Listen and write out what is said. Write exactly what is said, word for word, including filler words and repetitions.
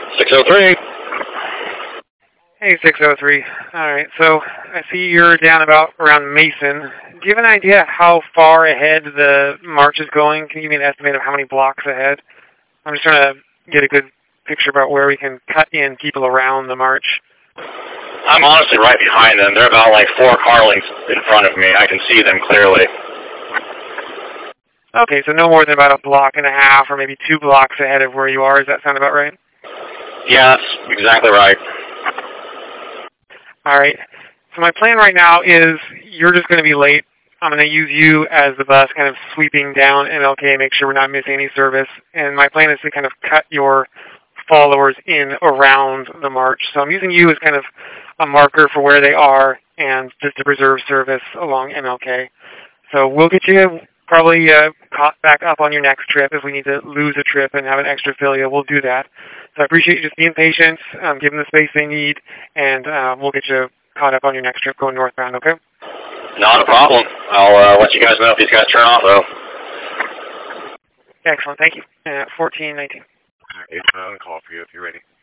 six oh three. Hey, six oh three. All right, so I see you're down about around Mason. Do you have an idea how far ahead the march is going? Can you give me an estimate of how many blocks ahead? I'm just trying to get a good picture about where we can cut in people around the march. I'm honestly right behind them. They're about like four car lengths in front of me. I can see them clearly. Okay, so no more than about a block and a half or maybe two blocks ahead of where you are. Does that sound about right? Yeah, that's exactly right. All right. So my plan right now is you're just going to be late. I'm going to use you as the bus kind of sweeping down M L K, make sure we're not missing any service. And my plan is to kind of cut your followers in around the march. So I'm using you as kind of a marker for where they are and just to preserve service along M L K. So we'll get you probably uh, caught back up on your next trip. If we need to lose a trip and have an extra filia, we'll do that. So I appreciate you just being patient, um, giving the space they need, and uh, we'll get you caught up on your next trip going northbound, okay? Not a problem. I'll uh, let you guys know if these guys turn off, though. Excellent. Thank you. Uh, fourteen nineteen. All right, I'm on call for you if you're ready.